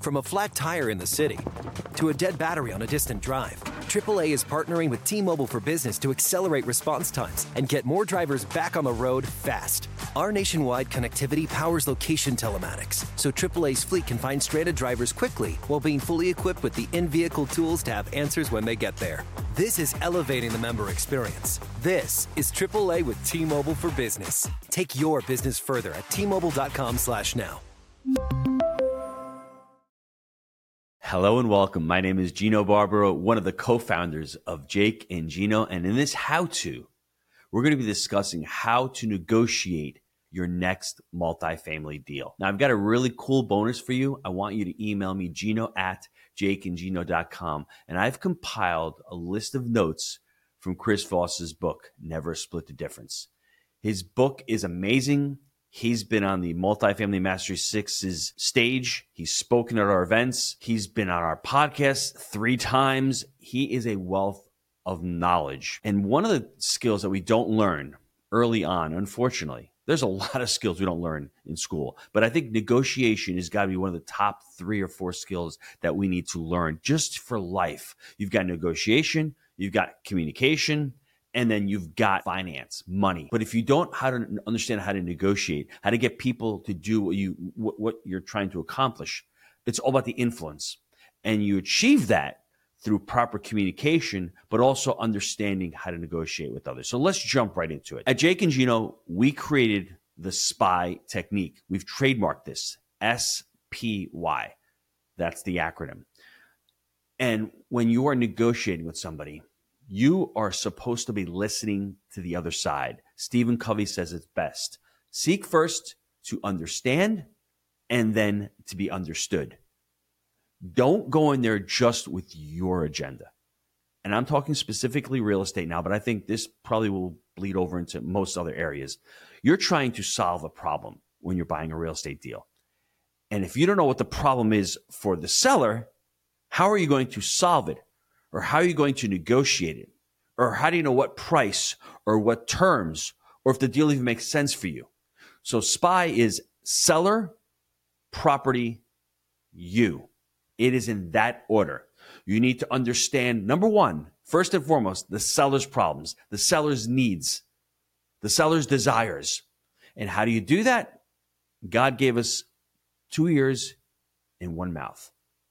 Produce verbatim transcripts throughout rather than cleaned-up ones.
From a flat tire in the city to a dead battery on a distant drive, triple A is partnering with T-Mobile for Business to accelerate response times and get more drivers back on the road fast. Our nationwide connectivity powers location telematics, so triple A's fleet can find stranded drivers quickly while being fully equipped with the in-vehicle tools to have answers when they get there. This is elevating the member experience. This is triple A with T-Mobile for Business. Take your business further at T Mobile dot com slash now. Hello and welcome. My name is Gino Barbaro, one of the co-founders of Jake and Gino. And in this how-to, we're going to be discussing how to negotiate your next multifamily deal. Now, I've got a really cool bonus for you. I want you to email me, Gino at Jake and Gino dot com. And I've compiled a list of notes from Chris Voss's book, Never Split the Difference. His book is amazing. He's been on the Multifamily Mastery Six's stage. He's spoken at our events. He's been on our podcast three times. He is a wealth of knowledge. And one of the skills that we don't learn early on, unfortunately, there's a lot of skills we don't learn in school, but I think negotiation has got to be one of the top three or four skills that we need to learn just for life. You've got negotiation, you've got communication, and then you've got finance, money. But if you don't how to understand how to negotiate, how to get people to do what you what, what you're trying to accomplish, it's all about the influence. And you achieve that through proper communication, but also understanding how to negotiate with others. So let's jump right into it. At Jake and Gino, we created the SPY technique. We've trademarked this, S P Y. That's the acronym. And when you are negotiating with somebody, you are supposed to be listening to the other side. Stephen Covey says it's best. Seek first to understand and then to be understood. Don't go in there just with your agenda. And I'm talking specifically real estate now, but I think this probably will bleed over into most other areas. You're trying to solve a problem when you're buying a real estate deal. And if you don't know what the problem is for the seller, how are you going to solve it? Or how are you going to negotiate it? Or how do you know what price or what terms or if the deal even makes sense for you? So SPY is seller, property, you. It is in that order. You need to understand, number one, first and foremost, the seller's problems, the seller's needs, the seller's desires. And how do you do that? God gave us two ears and one mouth.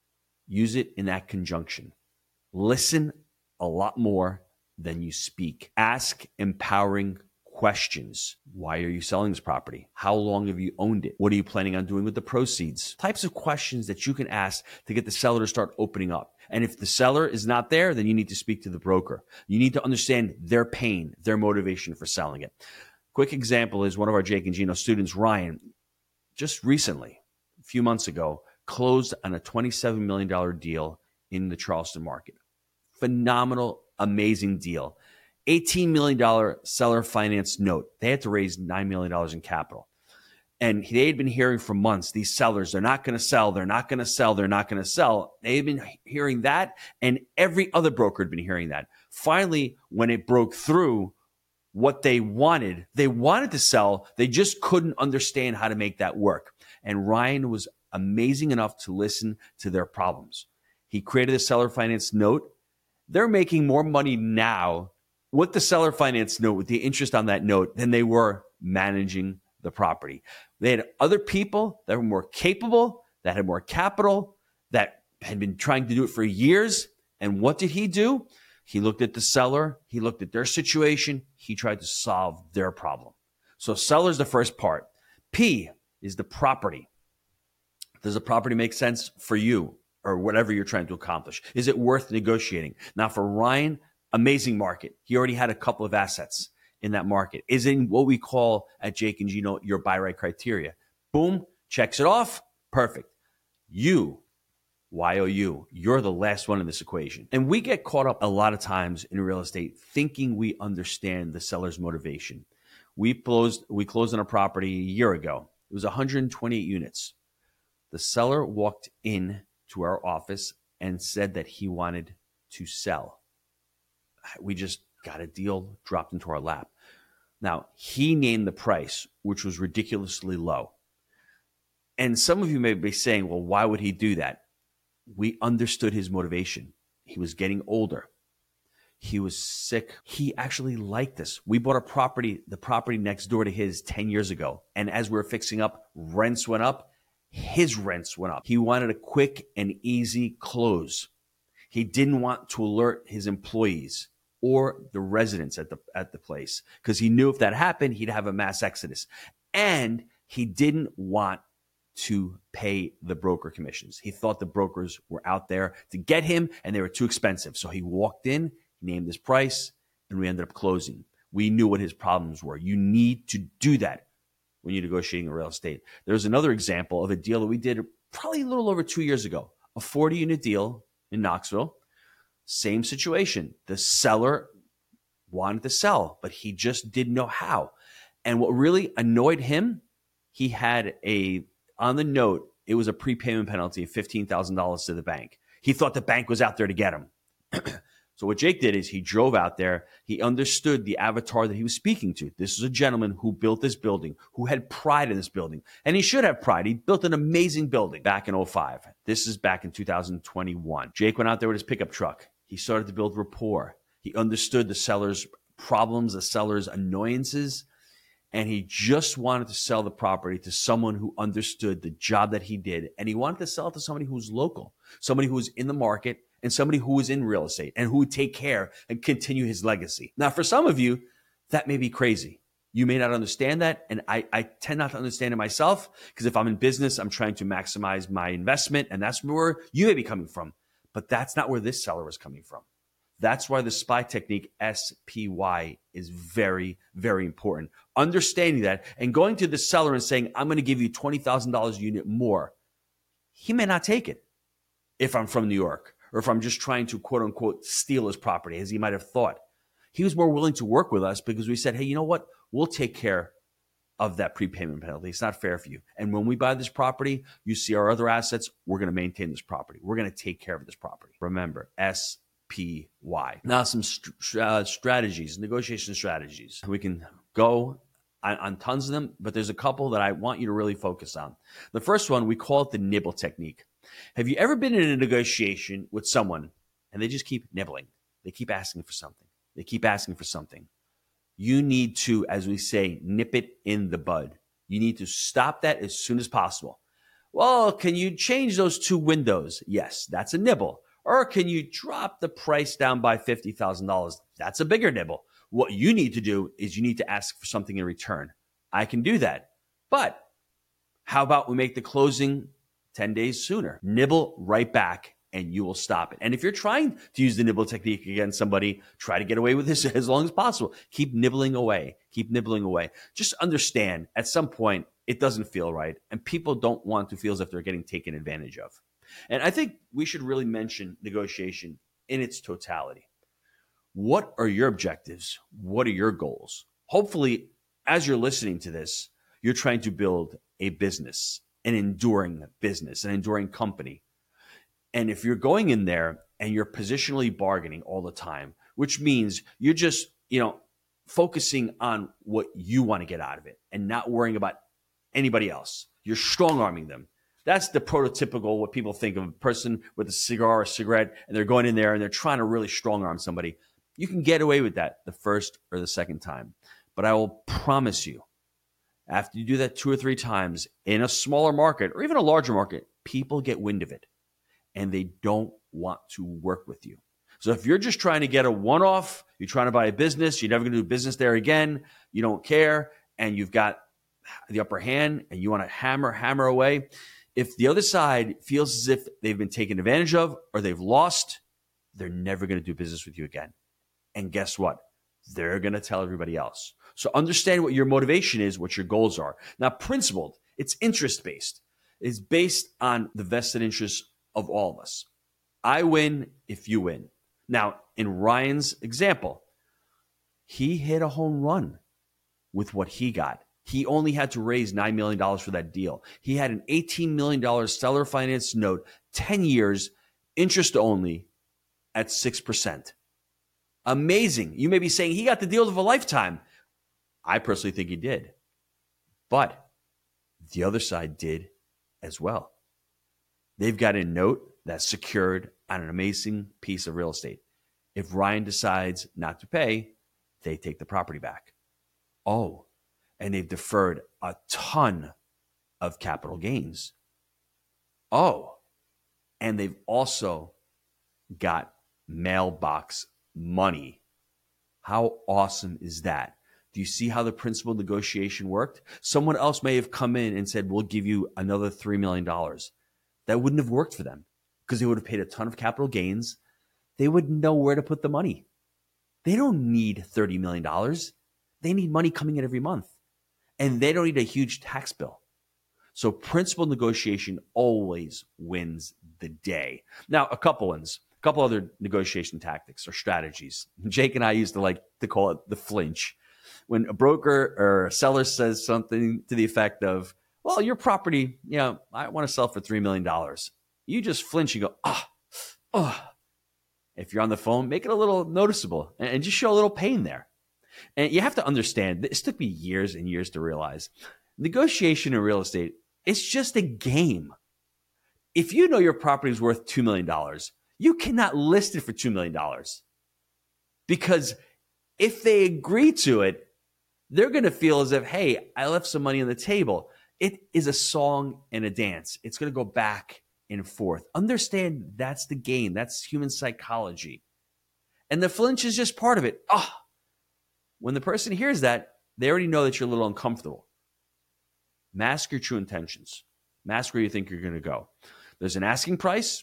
Use it in that conjunction. Listen a lot more than you speak. Ask empowering questions. Why are you selling this property? How long have you owned it? What are you planning on doing with the proceeds? Types of questions that you can ask to get the seller to start opening up. And if the seller is not there, then you need to speak to the broker. You need to understand their pain, their motivation for selling it. Quick example is one of our Jake and Gino students, Ryan, just recently, a few months ago, closed on a twenty-seven million dollars deal in the Charleston market. Phenomenal, amazing deal. eighteen million dollars seller finance note. They had to raise nine million dollars in capital. And they had been hearing for months, these sellers, they're not going to sell, they're not going to sell, they're not going to sell. They had been hearing that, and every other broker had been hearing that. Finally, when it broke through what they wanted, they wanted to sell, they just couldn't understand how to make that work. And Ryan was amazing enough to listen to their problems. He created a seller finance note. They're making more money now with the seller finance note, with the interest on that note, than they were managing the property. They had other people that were more capable, that had more capital, that had been trying to do it for years. And what did he do? He looked at the seller. He looked at their situation. He tried to solve their problem. So seller's the first part. P is the property. Does the property make sense for you? Or whatever you're trying to accomplish? Is it worth negotiating? Now, for Ryan, amazing market. He already had a couple of assets in that market. Is in what we call at Jake and Gino your buy right criteria. Boom, checks it off. Perfect. You, Y O U, you're the last one in this equation. And we get caught up a lot of times in real estate thinking we understand the seller's motivation. We closed, we closed on a property a year ago. It was one hundred twenty-eight units. The seller walked in to our office and said that he wanted to sell. We just got a deal dropped into our lap. Now, he named the price, which was ridiculously low. And some of you may be saying, well, why would he do that? we understood his motivation. He was getting older. He was sick. He actually liked this. We bought a property, the property next door to his ten years ago. And as we were fixing up, rents went up. His rents went up. He wanted a quick and easy close. He didn't want to alert his employees or the residents at the at the place because he knew if that happened, he'd have a mass exodus. And he didn't want to pay the broker commissions. He thought the brokers were out there to get him and they were too expensive. So he walked in, he named his price, and we ended up closing. We knew what his problems were. You need to do that when you're negotiating real estate. There's another example of a deal that we did probably a little over two years ago, a forty unit deal in Knoxville. Same situation. The seller wanted to sell, but he just didn't know how. And what really annoyed him, he had a, on the note, it was a prepayment penalty of fifteen thousand dollars to the bank. He thought the bank was out there to get him. So what Jake did is he drove out there. He understood the avatar that he was speaking to. This is a gentleman who built this building, who had pride in this building. And he should have pride. He built an amazing building back in oh five. This is back in two thousand twenty-one. Jake went out there with his pickup truck. He started to build rapport. He understood the seller's problems, the seller's annoyances, and he just wanted to sell the property to someone who understood the job that he did. And he wanted to sell it to somebody who was local, somebody who was in the market, and somebody who was in real estate and who would take care and continue his legacy. Now, for some of you, that may be crazy. You may not understand that. And I, I tend not to understand it myself because if I'm in business, I'm trying to maximize my investment. And that's where you may be coming from. But that's not where this seller is coming from. That's why the SPY technique, S P Y, is very, very important. Understanding that and going to the seller and saying, I'm going to give you twenty thousand dollars a unit more. He may not take it if I'm from New York. Or if I'm just trying to, quote unquote, steal his property, as he might have thought. He was more willing to work with us because we said, hey, you know what? We'll take care of that prepayment penalty. It's not fair for you. And when we buy this property, you see our other assets, we're going to maintain this property. We're going to take care of this property. Remember, S P Y. Now, some st- uh, strategies, negotiation strategies. We can go on, on tons of them, but there's a couple that I want you to really focus on. The first one, we call it the nibble technique. Have you ever been in a negotiation with someone and they just keep nibbling? They keep asking for something. They keep asking for something. You need to, as we say, nip it in the bud. You need to stop that as soon as possible. Well, can you change those two windows? Yes, that's a nibble. Or can you drop the price down by fifty thousand dollars? That's a bigger nibble. What you need to do is you need to ask for something in return. I can do that. But how about we make the closing ten days sooner? Nibble right back and you will stop it. And if you're trying to use the nibble technique against somebody, try to get away with this as long as possible. Keep nibbling away. Keep nibbling away. Just understand at some point it doesn't feel right and people don't want to feel as if they're getting taken advantage of. And I think we should really mention negotiation in its totality. What are your objectives? What are your goals? Hopefully, as you're listening to this, you're trying to build a business, an enduring business, an enduring company. And if you're going in there and you're positionally bargaining all the time, which means you're just, you know, focusing on what you want to get out of it and not worrying about anybody else. You're strong arming them. That's the prototypical, what people think of a person with a cigar or a cigarette, and they're going in there and they're trying to really strong arm somebody. You can get away with that the first or the second time. But I will promise you, after you do that two or three times in a smaller market or even a larger market, people get wind of it and they don't want to work with you. So if you're just trying to get a one-off, you're trying to buy a business, you're never going to do business there again, you don't care, and you've got the upper hand and you want to hammer, hammer away. If the other side feels as if they've been taken advantage of or they've lost, they're never going to do business with you again. And guess what? They're going to tell everybody else. So understand what your motivation is, what your goals are. Now, principled, it's interest-based. It's based on the vested interests of all of us. I win if you win. Now, in Ryan's example, he hit a home run with what he got. He only had to raise nine million dollars for that deal. He had an eighteen million dollars seller finance note, ten years, interest only at six percent. Amazing. You may be saying he got the deal of a lifetime. I personally think he did. But the other side did as well. They've got a note that's secured on an amazing piece of real estate. If Ryan decides not to pay, they take the property back. Oh, and they've deferred a ton of capital gains. Oh, and they've also got mailbox money. How awesome is that? Do you see how the principal negotiation worked? Someone else may have come in and said, we'll give you another three million dollars. That wouldn't have worked for them because they would have paid a ton of capital gains. They wouldn't know where to put the money. They don't need thirty million dollars. They need money coming in every month. And they don't need a huge tax bill. So principal negotiation always wins the day. Now, a couple ones, a couple other negotiation tactics or strategies. Jake and I used to like to call it the flinch. When a broker or a seller says something to the effect of, well, your property, you know, I want to sell for three million dollars. You just flinch and go, ah, oh, oh. If you're on the phone, make it a little noticeable and just show a little pain there. And you have to understand, this took me years and years to realize, negotiation in real estate, it's just a game. If you know your property is worth two million dollars, you cannot list it for two million dollars. Because if they agree to it, they're going to feel as if, hey, I left some money on the table. It is a song and a dance. It's going to go back and forth. Understand that's the game. That's human psychology. And the flinch is just part of it. Ah, oh, when the person hears that, they already know that you're a little uncomfortable. Mask your true intentions. Mask where you think you're going to go. There's an asking price,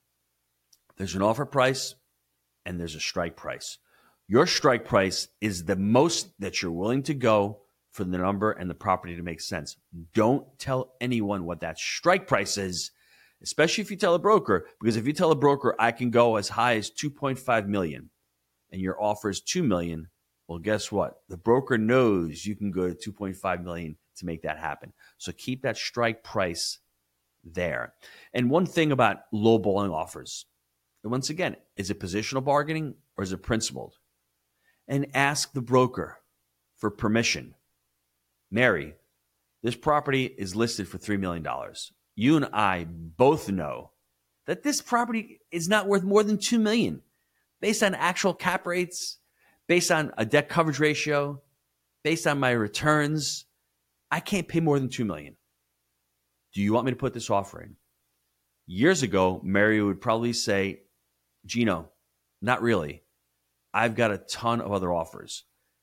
there's an offer price, and there's a strike price. Your strike price is the most that you're willing to go for the number and the property to make sense. Don't tell anyone what that strike price is, especially if you tell a broker, because if you tell a broker I can go as high as two point five million dollars and your offer is two million dollars, well, guess what? The broker knows you can go to two point five million dollars to make that happen. So keep that strike price there. And one thing about lowballing offers, and once again, is it positional bargaining or is it principled? And ask the broker for permission. Mary, this property is listed for three million dollars. You and I both know that this property is not worth more than two million dollars based on actual cap rates, based on a debt coverage ratio, based on my returns. I can't pay more than two million dollars. Do you want me to put this offer in? Years ago, Mary would probably say, Gino, not really. I've got a ton of other offers.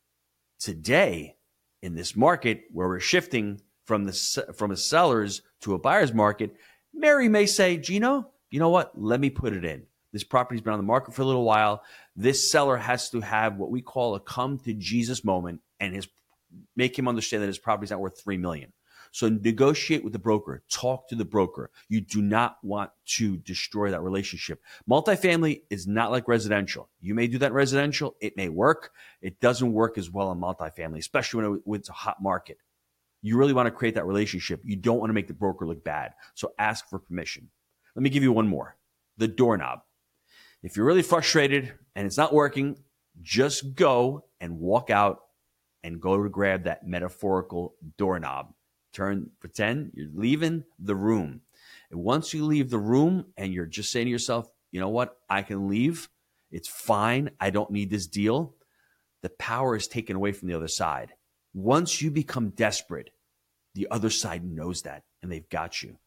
Today, in this market where we're shifting from the from a seller's to a buyer's market, Mary may say, Gino, you know what? Let me put it in. This property's been on the market for a little while. This seller has to have what we call a come to Jesus moment and his make him understand that his property's not worth three million dollars. So negotiate with the broker. Talk to the broker. You do not want to destroy that relationship. Multifamily is not like residential. You may do that in residential. It may work. It doesn't work as well in multifamily, especially when, it, when it's a hot market. You really want to create that relationship. You don't want to make the broker look bad. So ask for permission. Let me give you one more. The doorknob. If you're really frustrated and it's not working, just go and walk out and go to grab that metaphorical doorknob. Turn, pretend you're leaving the room. And once you leave the room and you're just saying to yourself, you know what, I can leave. It's fine. I don't need this deal. The power is taken away from the other side. Once you become desperate, the other side knows that and they've got you.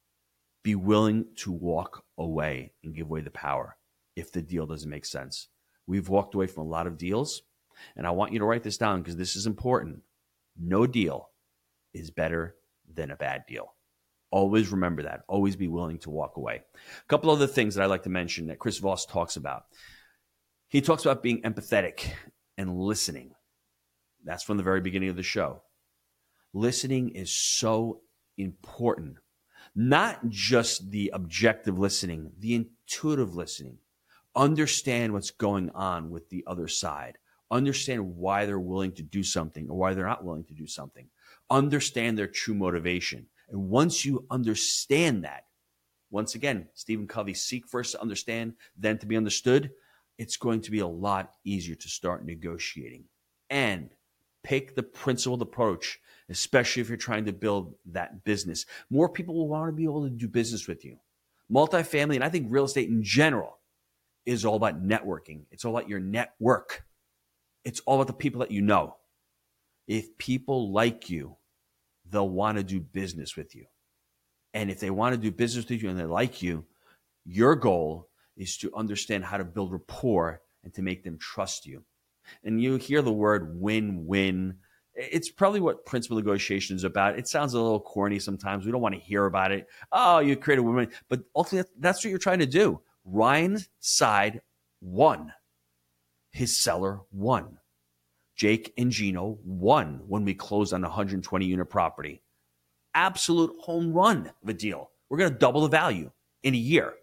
Be willing to walk away and give away the power if the deal doesn't make sense. We've walked away from a lot of deals, and I want you to write this down because this is important. No deal is better than a bad deal. Always remember that. Always be willing to walk away. A couple other things that I like to mention that Chris Voss talks about. He talks about being empathetic and listening. That's from the very beginning of the show. Listening is so important. Not just the objective listening, the intuitive listening. Understand what's going on with the other side. Understand why they're willing to do something or why they're not willing to do something. Understand their true motivation. And once you understand that, once again, Stephen Covey, seek first to understand, then to be understood, it's going to be a lot easier to start negotiating. And pick the principled approach, especially if you're trying to build that business. More people will want to be able to do business with you. Multifamily, and I think real estate in general, is all about networking. It's all about your network. It's all about the people that you know. If people like you, they'll want to do business with you. And if they want to do business with you and they like you, your goal is to understand how to build rapport and to make them trust you. And you hear the word win-win. It's probably what principal negotiation is about. It sounds a little corny sometimes. We don't want to hear about it. Oh, you create a win-win. But ultimately, that's what you're trying to do. Ryan's side won. His seller won. Jake and Gino won when we closed on a one hundred twenty unit property. Absolute home run of a deal. We're going to double the value in a year.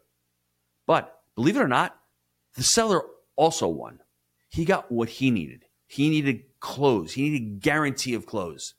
But believe it or not, the seller also won. He got what he needed. He needed close. He needed guarantee of close.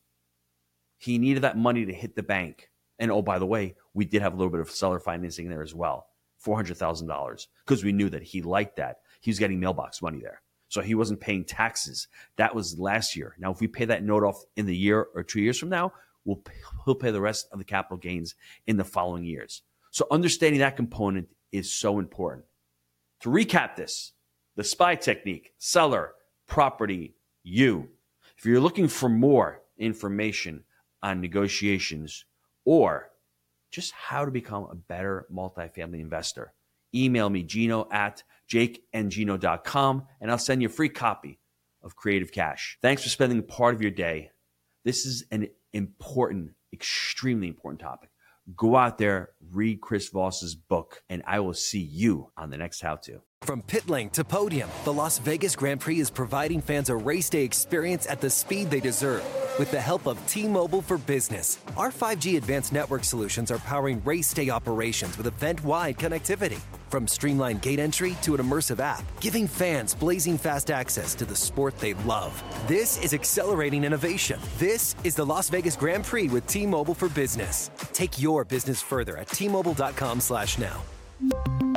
He needed that money to hit the bank. And oh, by the way, we did have a little bit of seller financing there as well, four hundred thousand dollars, because we knew that he liked that. He was getting mailbox money there. So he wasn't paying taxes. That was last year. Now, if we pay that note off in the year or two years from now, we'll pay, he'll pay the rest of the capital gains in the following years. So understanding that component is so important. To recap this, the SPY technique, seller, property, you. If you're looking for more information on negotiations or just how to become a better multifamily investor, email me, Gino at jake and gino dot com, and I'll send you a free copy of Creative Cash. Thanks for spending part of your day. This is an important, extremely important topic. Go out there, read Chris Voss's book, and I will see you on the next How To. From pit lane to podium, the Las Vegas Grand Prix is providing fans a race day experience at the speed they deserve. With the help of T-Mobile for Business, our five G advanced network solutions are powering race day operations with event-wide connectivity. From streamlined gate entry to an immersive app, giving fans blazing fast access to the sport they love. This is accelerating innovation. This is the Las Vegas Grand Prix with T-Mobile for Business. Take your business further at T Mobile dot com slash now.